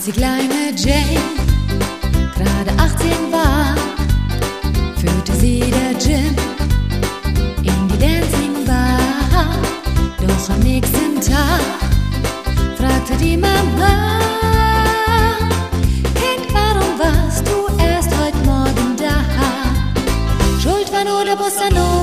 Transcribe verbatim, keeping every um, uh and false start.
Als die kleine Jane gerade achtzehn war, führte sie der Jim in die Dancing Bar. Doch am nächsten Tag fragte die Mama: Kind, warum warst du erst heute Morgen da? Schuld war nur der Bossa Nova.